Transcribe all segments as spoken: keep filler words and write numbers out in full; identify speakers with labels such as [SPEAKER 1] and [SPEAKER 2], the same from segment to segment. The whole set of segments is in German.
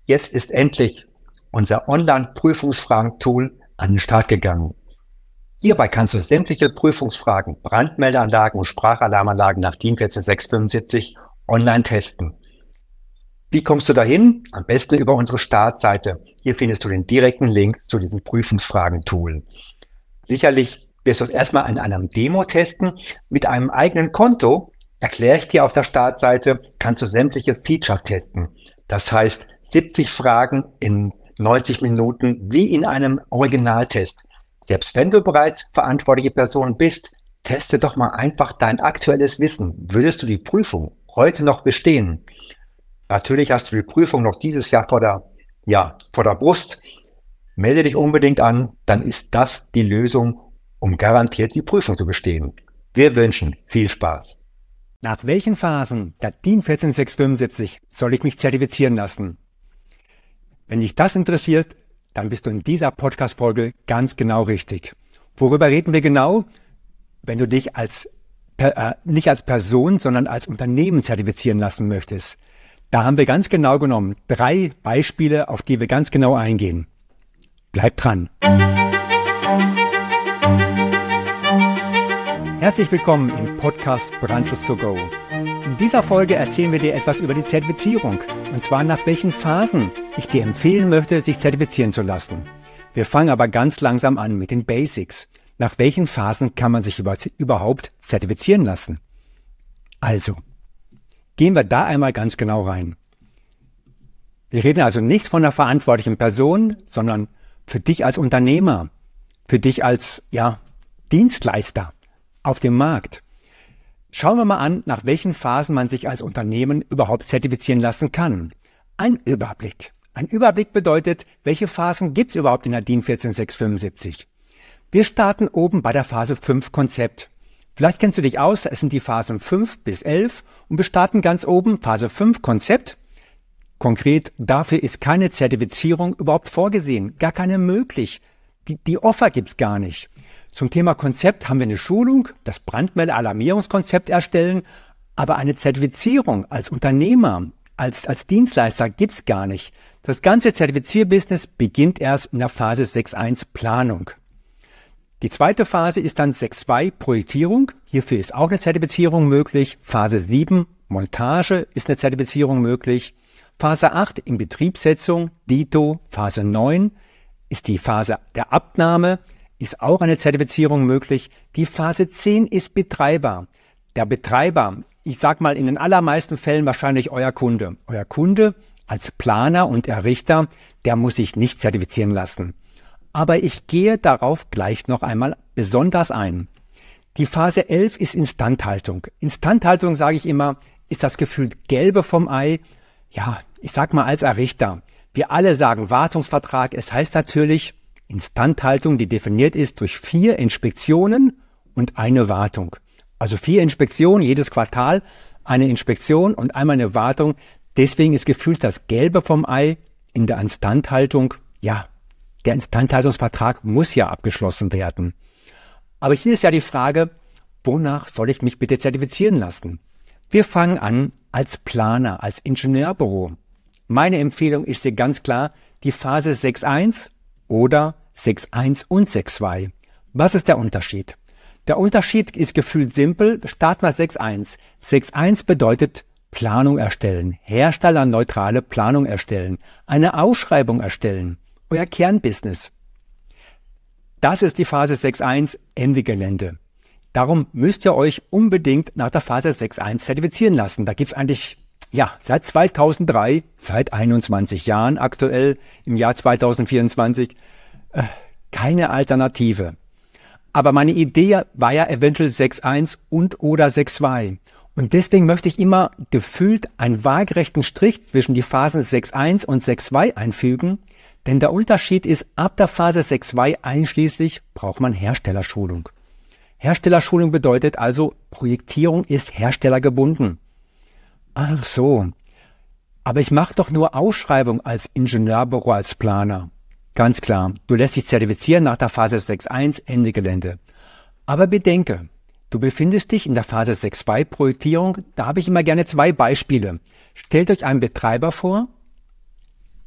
[SPEAKER 1] Jetzt ist endlich unser Online-Prüfungsfragen-Tool an den Start gegangen. Hierbei kannst du sämtliche Prüfungsfragen, Brandmeldeanlagen und Sprachalarmanlagen nach DIN vierzehn sechs fünfundsiebzig online testen. Wie kommst du dahin? Am besten über unsere Startseite. Hier findest du den direkten Link zu diesem Prüfungsfragen-Tool. Sicherlich wirst du es erstmal in einem Demo testen. Mit einem eigenen Konto, erkläre ich dir auf der Startseite, kannst du sämtliche Features testen. Das heißt, siebzig Fragen in neunzig Minuten wie in einem Originaltest. Selbst wenn du bereits verantwortliche Person bist, teste doch mal einfach dein aktuelles Wissen. Würdest du die Prüfung heute noch bestehen? Natürlich hast du die Prüfung noch dieses Jahr vor der, ja, vor der Brust. Melde dich unbedingt an, dann ist das die Lösung, um garantiert die Prüfung zu bestehen. Wir wünschen viel Spaß.
[SPEAKER 2] Nach welchen Phasen der DIN vierzehn sechs fünfundsiebzig soll ich mich zertifizieren lassen? Wenn dich das interessiert, dann bist du in dieser Podcast-Folge ganz genau richtig. Worüber reden wir genau? Wenn du dich als äh, nicht als Person, sondern als Unternehmen zertifizieren lassen möchtest. Da haben wir ganz genau genommen drei Beispiele, auf die wir ganz genau eingehen. Bleib dran! Herzlich willkommen im Podcast Brandschutz to go. In dieser Folge erzählen wir dir etwas über die Zertifizierung, und zwar nach welchen Phasen ich dir empfehlen möchte, sich zertifizieren zu lassen. Wir fangen aber ganz langsam an mit den Basics. Nach welchen Phasen kann man sich überhaupt zertifizieren lassen? Also, gehen wir da einmal ganz genau rein. Wir reden also nicht von einer verantwortlichen Person, sondern für dich als Unternehmer, für dich als ja, Dienstleister auf dem Markt. Schauen wir mal an, nach welchen Phasen man sich als Unternehmen überhaupt zertifizieren lassen kann. Ein Überblick. Ein Überblick bedeutet, welche Phasen gibt es überhaupt in der DIN vierzehn sechs fünfundsiebzig. Wir starten oben bei der Phase fünf Konzept. Vielleicht kennst du dich aus, es sind die Phasen fünf bis elf und wir starten ganz oben Phase fünf Konzept. Konkret, dafür ist keine Zertifizierung überhaupt vorgesehen, gar keine möglich. Die, die Offer gibt es gar nicht. Zum Thema Konzept haben wir eine Schulung, das Brandmelde-Alarmierungskonzept erstellen, aber eine Zertifizierung als Unternehmer, als, als Dienstleister gibt es gar nicht. Das ganze Zertifizierbusiness beginnt erst in der Phase sechs Punkt eins Planung. Die zweite Phase ist dann sechs Punkt zwei Projektierung. Hierfür ist auch eine Zertifizierung möglich. Phase sieben Montage ist eine Zertifizierung möglich. Phase acht Inbetriebssetzung, Dito. Phase neun ist die Phase der Abnahme, ist auch eine Zertifizierung möglich. Die Phase zehn ist Betreiber. Der Betreiber, ich sag mal in den allermeisten Fällen wahrscheinlich euer Kunde. Euer Kunde als Planer und Errichter, der muss sich nicht zertifizieren lassen. Aber ich gehe darauf gleich noch einmal besonders ein. Die Phase elf ist Instandhaltung. Instandhaltung, sage ich immer, ist das gefühlt Gelbe vom Ei. Ja, ich sag mal als Errichter. Wir alle sagen Wartungsvertrag. Es heißt natürlich Instandhaltung, die definiert ist durch vier Inspektionen und eine Wartung. Also vier Inspektionen, jedes Quartal eine Inspektion und einmal eine Wartung. Deswegen ist gefühlt das Gelbe vom Ei in der Instandhaltung. Ja, der Instandhaltungsvertrag muss ja abgeschlossen werden. Aber hier ist ja die Frage, wonach soll ich mich bitte zertifizieren lassen? Wir fangen an als Planer, als Ingenieurbüro. Meine Empfehlung ist dir ganz klar die Phase sechs Punkt eins oder sechs Punkt eins und sechs Punkt zwei. Was ist der Unterschied? Der Unterschied ist gefühlt simpel. Starten wir sechs Punkt eins. sechs Punkt eins bedeutet Planung erstellen, herstellerneutrale Planung erstellen, eine Ausschreibung erstellen, euer Kernbusiness. Das ist die Phase sechs Punkt eins, Ende Gelände. Darum müsst ihr euch unbedingt nach der Phase sechs Punkt eins zertifizieren lassen. Da gibt es eigentlich ja seit zweitausenddrei, seit einundzwanzig Jahren aktuell, im Jahr zweitausendvierundzwanzig, äh, keine Alternative. Aber meine Idee war ja eventuell sechs Punkt eins und oder sechs Punkt zwei. Und deswegen möchte ich immer gefühlt einen waagerechten Strich zwischen die Phasen sechs Punkt eins und sechs Punkt zwei einfügen, denn der Unterschied ist, ab der Phase sechs Punkt zwei einschließlich braucht man Herstellerschulung. Herstellerschulung bedeutet also, Projektierung ist herstellergebunden. Ach so, aber ich mache doch nur Ausschreibung als Ingenieurbüro, als Planer. Ganz klar, du lässt dich zertifizieren nach der Phase sechs Punkt eins, Ende Gelände. Aber bedenke, du befindest dich in der Phase sechs Punkt zwei Projektierung, da habe ich immer gerne zwei Beispiele. Stellt euch einen Betreiber vor,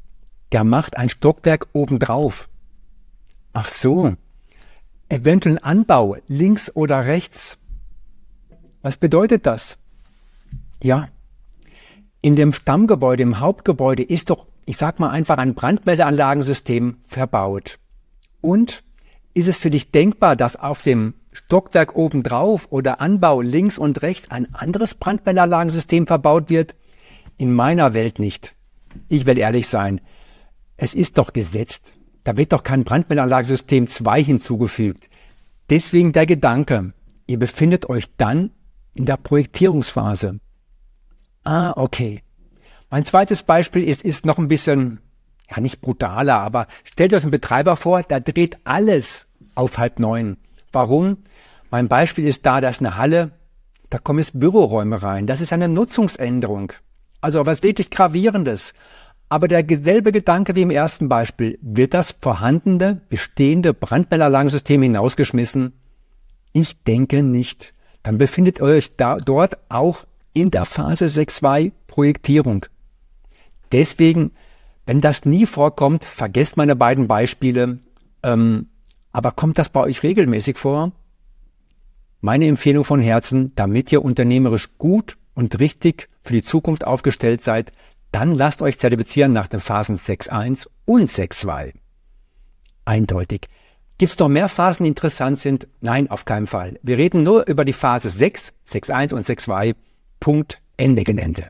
[SPEAKER 2] der macht ein Stockwerk obendrauf. Ach so, eventuell ein Anbau links oder rechts. Was bedeutet das? Ja, in dem Stammgebäude, im Hauptgebäude ist doch, ich sag mal einfach, ein Brandmeldeanlagensystem verbaut. Und ist es für dich denkbar, dass auf dem Stockwerk obendrauf oder Anbau links und rechts ein anderes Brandmeldeanlagensystem verbaut wird? In meiner Welt nicht. Ich will ehrlich sein, es ist doch gesetzt. Da wird doch kein Brandmeldeanlagensystem zwei hinzugefügt. Deswegen der Gedanke, ihr befindet euch dann in der Projektierungsphase. Ah, okay. Mein zweites Beispiel ist, ist noch ein bisschen, ja nicht brutaler, aber stellt euch einen Betreiber vor, der dreht alles auf halb neun. Warum? Mein Beispiel ist da, da ist eine Halle, da kommen jetzt Büroräume rein. Das ist eine Nutzungsänderung. Also was wirklich Gravierendes. Aber derselbe Gedanke wie im ersten Beispiel, wird das vorhandene, bestehende Brandmeldeanlagensystem hinausgeschmissen? Ich denke nicht. Dann befindet ihr euch da, dort auch in der Phase sechs Punkt zwei Projektierung. Deswegen, wenn das nie vorkommt, vergesst meine beiden Beispiele. Ähm, aber kommt das bei euch regelmäßig vor? Meine Empfehlung von Herzen, damit ihr unternehmerisch gut und richtig für die Zukunft aufgestellt seid, dann lasst euch zertifizieren nach den Phasen sechs Punkt eins und sechs Punkt zwei. Eindeutig. Gibt es noch mehr Phasen, die interessant sind? Nein, auf keinen Fall. Wir reden nur über die Phase sechs, sechs Punkt eins und sechs Punkt zwei. Punkt, Ende Gelände.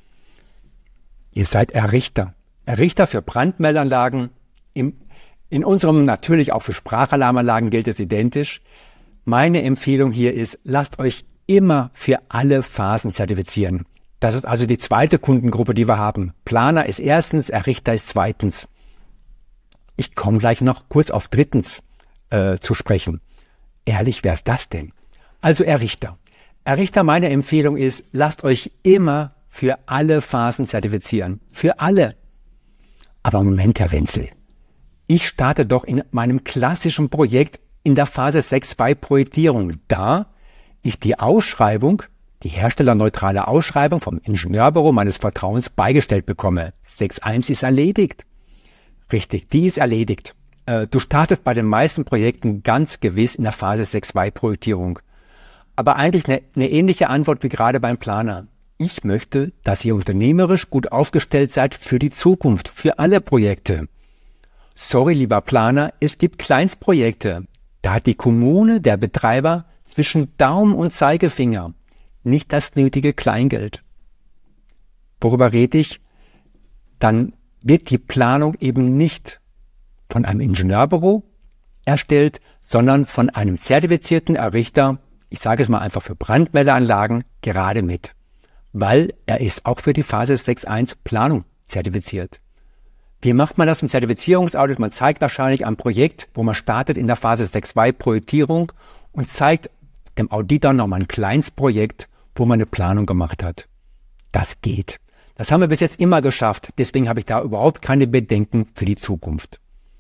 [SPEAKER 2] Ihr seid Errichter. Errichter für Brandmeldeanlagen. Im, in unserem natürlich auch für Sprachalarmanlagen gilt es identisch. Meine Empfehlung hier ist, lasst euch immer für alle Phasen zertifizieren. Das ist also die zweite Kundengruppe, die wir haben. Planer ist erstens, Errichter ist zweitens. Ich komme gleich noch kurz auf drittens äh, zu sprechen. Ehrlich, wer ist das denn? Also Errichter. Errichter, meine Empfehlung ist, lasst euch immer für alle Phasen zertifizieren. Für alle. Aber Moment, Herr Wenzel. Ich starte doch in meinem klassischen Projekt in der Phase sechs Punkt zwei Projektierung, da ich die Ausschreibung, die herstellerneutrale Ausschreibung vom Ingenieurbüro meines Vertrauens beigestellt bekomme. sechs Punkt eins ist erledigt. Richtig, die ist erledigt. Äh, du startest bei den meisten Projekten ganz gewiss in der Phase sechs Punkt zwei Projektierung. Aber eigentlich eine, eine ähnliche Antwort wie gerade beim Planer. Ich möchte, dass ihr unternehmerisch gut aufgestellt seid für die Zukunft, für alle Projekte. Sorry, lieber Planer, es gibt Kleinstprojekte. Da hat die Kommune, der Betreiber, zwischen Daumen und Zeigefinger nicht das nötige Kleingeld. Worüber rede ich? Dann wird die Planung eben nicht von einem Ingenieurbüro erstellt, sondern von einem zertifizierten Errichter, ich sage es mal einfach für Brandmeldeanlagen, gerade mit. Weil er ist auch für die Phase sechs Punkt eins Planung zertifiziert. Wie macht man das im Zertifizierungsaudit? Man zeigt wahrscheinlich ein Projekt, wo man startet in der Phase sechs Punkt zwei Projektierung und zeigt dem Auditor nochmal ein kleines Projekt, wo man eine Planung gemacht hat. Das geht. Das haben wir bis jetzt immer geschafft. Deswegen habe ich da überhaupt keine Bedenken für die Zukunft.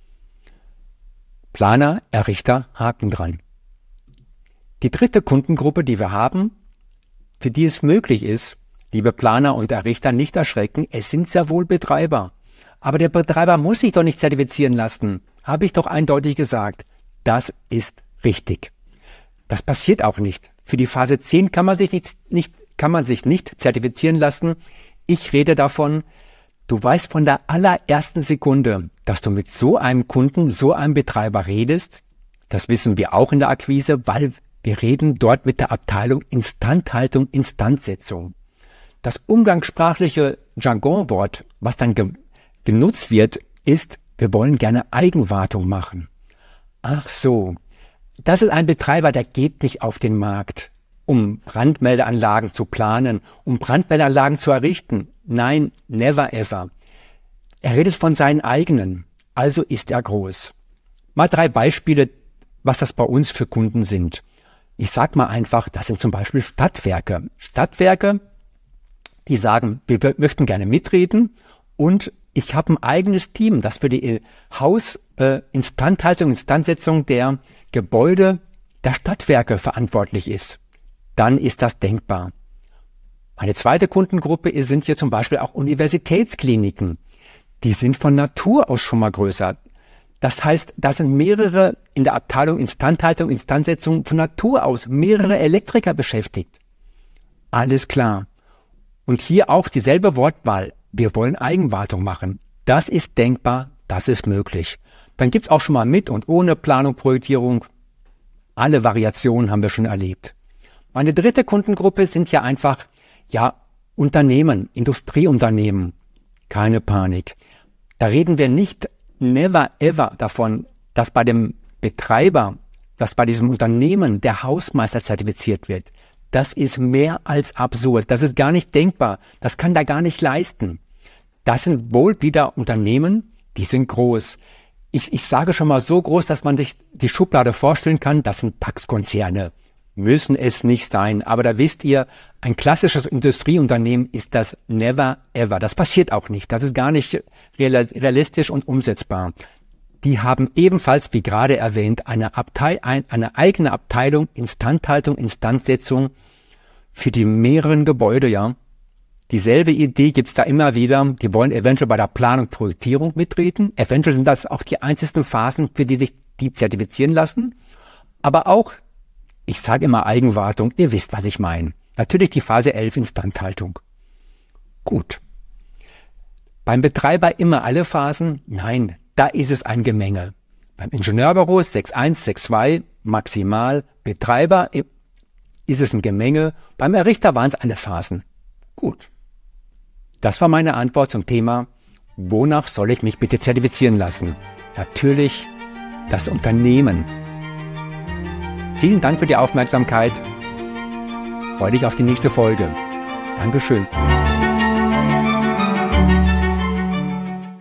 [SPEAKER 2] Planer, Errichter, Haken dran. Die dritte Kundengruppe, die wir haben, für die es möglich ist, liebe Planer und Errichter, nicht erschrecken, es sind sehr wohl Betreiber. Aber der Betreiber muss sich doch nicht zertifizieren lassen. Habe ich doch eindeutig gesagt. Das ist richtig. Das passiert auch nicht. Für die Phase zehn kann man sich nicht, nicht, kann man sich nicht zertifizieren lassen. Ich rede davon, du weißt von der allerersten Sekunde, dass du mit so einem Kunden, so einem Betreiber redest. Das wissen wir auch in der Akquise, weil wir reden dort mit der Abteilung Instandhaltung, Instandsetzung. Das umgangssprachliche Jargonwort, was dann ge- genutzt wird, ist, wir wollen gerne Eigenwartung machen. Ach so, das ist ein Betreiber, der geht nicht auf den Markt, um Brandmeldeanlagen zu planen, um Brandmeldeanlagen zu errichten. Nein, never ever. Er redet von seinen eigenen, also ist er groß. Mal drei Beispiele, was das bei uns für Kunden sind. Ich sag mal einfach, das sind zum Beispiel Stadtwerke. Stadtwerke, die sagen, wir möchten gerne mitreden und ich habe ein eigenes Team, das für die Hausinstandhaltung, äh, Instandsetzung der Gebäude der Stadtwerke verantwortlich ist. Dann ist das denkbar. Meine zweite Kundengruppe sind hier zum Beispiel auch Universitätskliniken. die sind von Natur aus schon mal größer. Das heißt, da sind mehrere in der Abteilung Instandhaltung, Instandsetzung von Natur aus, mehrere Elektriker beschäftigt. Alles klar. Und hier auch dieselbe Wortwahl. Wir wollen Eigenwartung machen. Das ist denkbar, das ist möglich. Dann gibt es auch schon mal mit und ohne Planung, Projektierung. Alle Variationen haben wir schon erlebt. Meine dritte Kundengruppe sind ja einfach, ja, Unternehmen, Industrieunternehmen. Keine Panik. Da reden wir nicht never ever davon, dass bei dem Betreiber, dass bei diesem Unternehmen der Hausmeister zertifiziert wird. Das ist mehr als absurd. Das ist gar nicht denkbar. Das kann da gar nicht leisten. Das sind wohl wieder Unternehmen, die sind groß. Ich, ich sage schon mal so groß, dass man sich die Schublade vorstellen kann, das sind DAX-Konzerne. Müssen es nicht sein. Aber da wisst ihr, ein klassisches Industrieunternehmen ist das never ever. Das passiert auch nicht. Das ist gar nicht realistisch und umsetzbar. Die haben ebenfalls, wie gerade erwähnt, eine, Abteil, eine eigene Abteilung Instandhaltung, Instandsetzung für die mehreren Gebäude, ja. Dieselbe Idee gibt's da immer wieder. Die wollen eventuell bei der Planung, Projektierung mitreden. Eventuell sind das auch die einzigsten Phasen, für die sich die zertifizieren lassen. Aber auch, ich sage immer Eigenwartung, ihr wisst, was ich meine. Natürlich die Phase elf Instandhaltung. Gut. Beim Betreiber immer alle Phasen? Nein, da ist es ein Gemenge. Beim Ingenieurbüro sechs Punkt eins, sechs Punkt zwei maximal. Betreiber ist es ein Gemenge. Beim Errichter waren es alle Phasen. Gut. Das war meine Antwort zum Thema, wonach soll ich mich bitte zertifizieren lassen? Natürlich das Unternehmen. Vielen Dank für die Aufmerksamkeit. Freue dich auf die nächste Folge. Dankeschön.